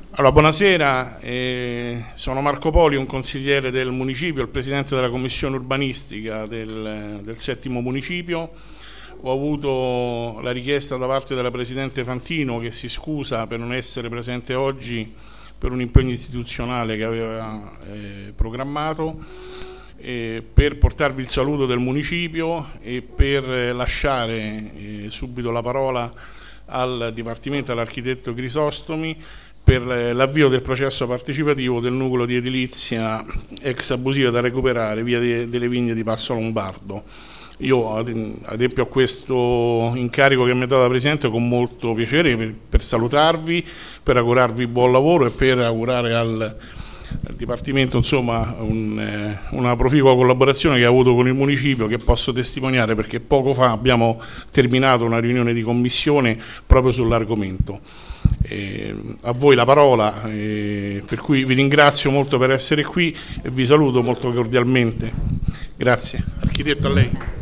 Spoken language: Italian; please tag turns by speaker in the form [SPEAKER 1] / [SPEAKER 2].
[SPEAKER 1] Allora, buonasera, sono Marco Poli, un consigliere del municipio, il presidente della commissione urbanistica del settimo municipio. Ho avuto la richiesta da parte della presidente Fantino, che si scusa per non essere presente oggi per un impegno istituzionale che aveva programmato, per portarvi il saluto del municipio e per lasciare subito la parola al Dipartimento, all'architetto Crisostomi, per l'avvio del processo partecipativo del nucleo di edilizia ex abusiva da recuperare, via delle Vigne di Passo Lombardo. Io adempio a questo incarico che mi ha dato la Presidente con molto piacere per salutarvi, per augurarvi buon lavoro e per augurare al Dipartimento insomma una proficua collaborazione che ha avuto con il municipio, che posso testimoniare perché poco fa abbiamo terminato una riunione di commissione proprio sull'argomento. A voi la parola, per cui vi ringrazio molto per essere qui e vi saluto molto cordialmente. Grazie. Architetto, a lei.